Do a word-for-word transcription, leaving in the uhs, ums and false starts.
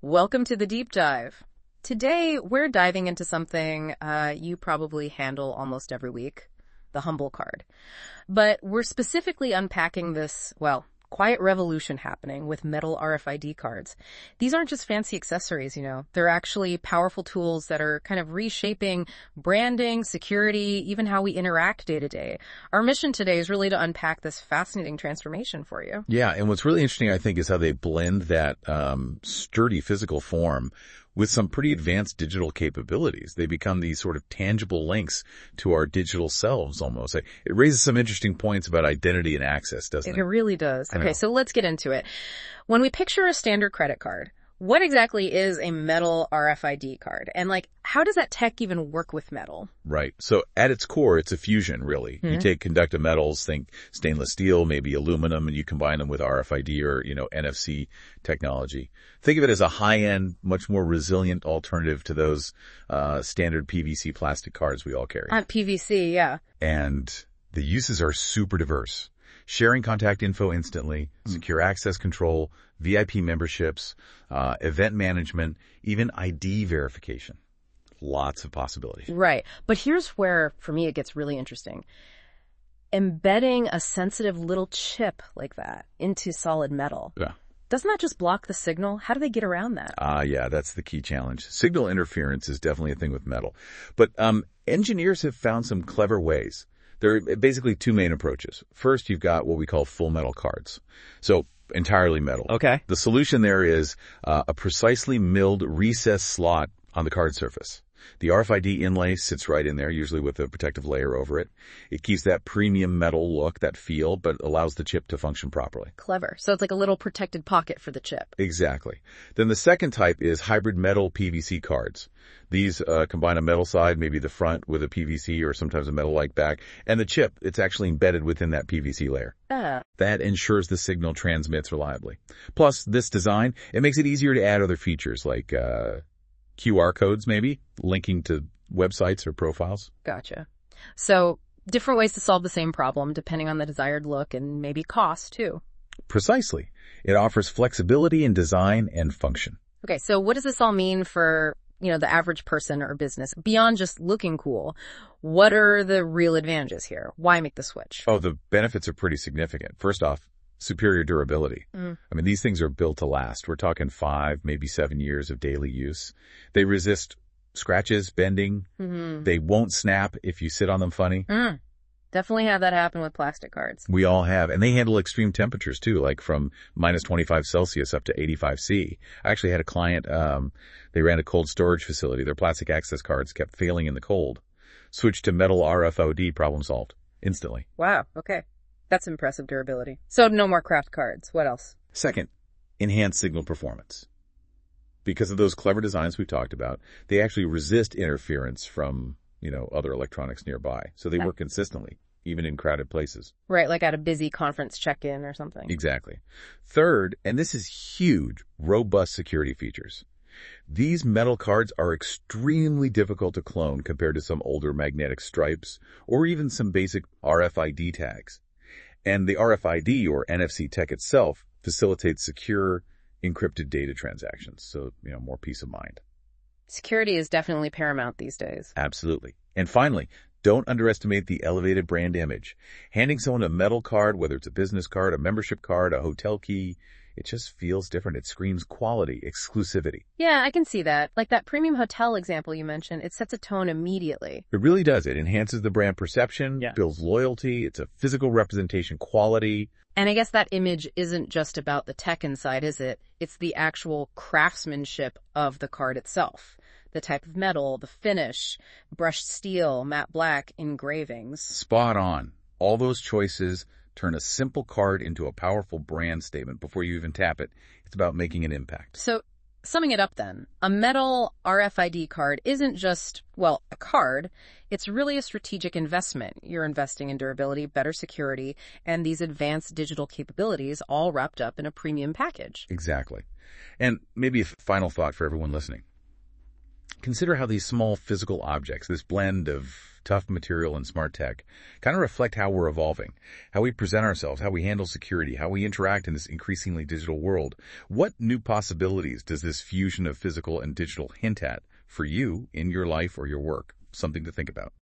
Welcome to the deep dive. Today, we're diving into something uh, you probably handle almost every week, the Humble card. But we're specifically unpacking this, well, quiet revolution happening with metal R F I D cards. These aren't just fancy accessories, you know. They're actually powerful tools that are kind of reshaping branding, security, even how we interact day to day. Our mission today is really to unpack this fascinating transformation for you. Yeah, and what's really interesting, I think, is how they blend that um, sturdy physical form with some pretty advanced digital capabilities. They become these sort of tangible links to our digital selves almost. It raises some interesting points about identity and access, doesn't it? It really does. Okay, so let's get into it. When we picture a standard credit card, what exactly is a metal R F I D card? And like, how does that tech even work with metal? Right. So at its core, it's a fusion, really. Mm-hmm. You take conductive metals, think stainless steel, maybe aluminum, and you combine them with R F I D or, you know, N F C technology. Think of it as a high-end, much more resilient alternative to those uh standard P V C plastic cards we all carry. Uh, P V C, yeah. And the uses are super diverse. Sharing contact info instantly, secure access control, V I P memberships, uh, event management, even I D verification. Lots of possibilities. Right. But here's where, for me, it gets really interesting. Embedding a sensitive little chip like that into solid metal. Yeah. Doesn't that just block the signal? How do they get around that? Ah, uh, yeah, that's the key challenge. Signal interference is definitely a thing with metal. But um, engineers have found some clever ways. There are basically two main approaches. First, you've got what we call full metal cards. So entirely metal. Okay. The solution there is uh, a precisely milled recessed slot on the card surface. The R F I D inlay sits right in there, usually with a protective layer over it. It keeps that premium metal look, that feel, but allows the chip to function properly. Clever. So it's like a little protected pocket for the chip. Exactly. Then the second type is hybrid metal P V C cards. These uh, combine a metal side, maybe the front, with a P V C or sometimes a metal-like back, and the chip, it's actually embedded within that P V C layer. Uh. That ensures the signal transmits reliably. Plus, this design, it makes it easier to add other features like uh Q R codes, maybe, linking to websites or profiles. Gotcha. So different ways to solve the same problem depending on the desired look and maybe cost, too. Precisely. It offers flexibility in design and function. Okay, so what does this all mean for, you know, the average person or business? Beyond just looking cool, what are the real advantages here? Why make the switch? Oh, the benefits are pretty significant. First off, superior durability. Mm. I mean, these things are built to last. We're talking five, maybe seven years of daily use. They resist scratches, bending. Mm-hmm. They won't snap if you sit on them funny. Mm. Definitely have that happen with plastic cards. We all have. And they handle extreme temperatures too, like from minus twenty-five Celsius up to eighty-five C. I actually had a client, um, they ran a cold storage facility. Their plastic access cards kept failing in the cold. Switched to metal R F I D, problem solved. Instantly. Wow. Okay. That's impressive durability. So no more craft cards. What else? Second, enhanced signal performance. Because of those clever designs we've talked about, they actually resist interference from, you know, other electronics nearby. So they work consistently, even in crowded places. Right, like at a busy conference check-in or something. Exactly. Third, and this is huge, robust security features. These metal cards are extremely difficult to clone compared to some older magnetic stripes or even some basic R F I D tags. And the R F I D or N F C tech itself facilitates secure, encrypted data transactions. So, you know, more peace of mind. Security is definitely paramount these days. Absolutely. And finally, don't underestimate the elevated brand image. Handing someone a metal card, whether it's a business card, a membership card, a hotel key, it just feels different. It screams quality, exclusivity. Yeah, I can see that. Like that premium hotel example you mentioned, it sets a tone immediately. It really does. It enhances the brand perception, yeah. builds loyalty. It's a physical representation quality. And I guess that image isn't just about the tech inside, is it? It's the actual craftsmanship of the card itself. The type of metal, the finish, brushed steel, matte black, engravings. Spot on. All those choices turn a simple card into a powerful brand statement before you even tap it. It's about making an impact. So, summing it up then, a metal R F I D card isn't just, well, a card. It's really a strategic investment. You're investing in durability, better security, and these advanced digital capabilities all wrapped up in a premium package. Exactly. And maybe a final thought for everyone listening. Consider how these small physical objects, this blend of tough material, and smart tech kind of reflect how we're evolving, how we present ourselves, how we handle security, how we interact in this increasingly digital world. What new possibilities does this fusion of physical and digital hint at for you in your life or your work? Something to think about.